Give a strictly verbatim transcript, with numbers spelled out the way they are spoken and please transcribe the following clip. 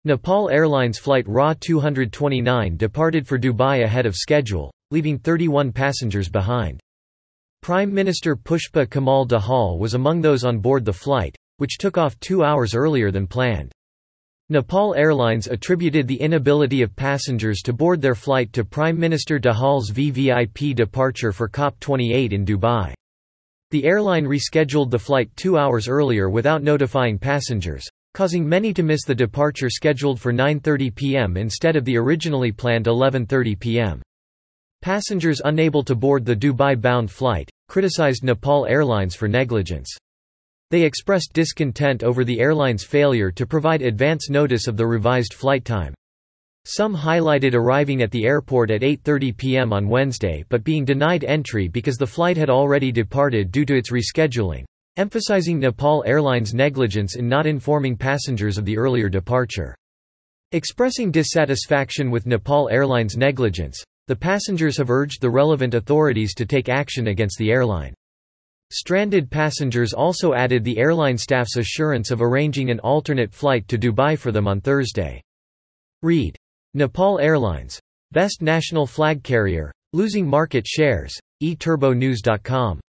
Nepal Airlines Flight R A two twenty-nine departed for Dubai ahead of schedule, leaving thirty-one passengers behind. Prime Minister Pushpa Kamal Dahal was among those on board the flight, which took off two hours earlier than planned. Nepal Airlines attributed the inability of passengers to board their flight to Prime Minister Dahal's V V I P departure for COP twenty-eight in Dubai. The airline rescheduled the flight two hours earlier without notifying passengers, causing many to miss the departure scheduled for nine thirty p m instead of the originally planned eleven thirty p m Passengers unable to board the Dubai-bound flight criticized Nepal Airlines for negligence. They expressed discontent over the airline's failure to provide advance notice of the revised flight time. Some highlighted arriving at the airport at eight thirty p m on Wednesday but being denied entry because the flight had already departed due to its rescheduling, emphasizing Nepal Airlines' negligence in not informing passengers of the earlier departure. Expressing dissatisfaction with Nepal Airlines' negligence, the passengers have urged the relevant authorities to take action against the airline. Stranded passengers also added the airline staff's assurance of arranging an alternate flight to Dubai for them on Thursday. Read. Nepal Airlines. Best national flag carrier, losing market shares, e turbo news dot com.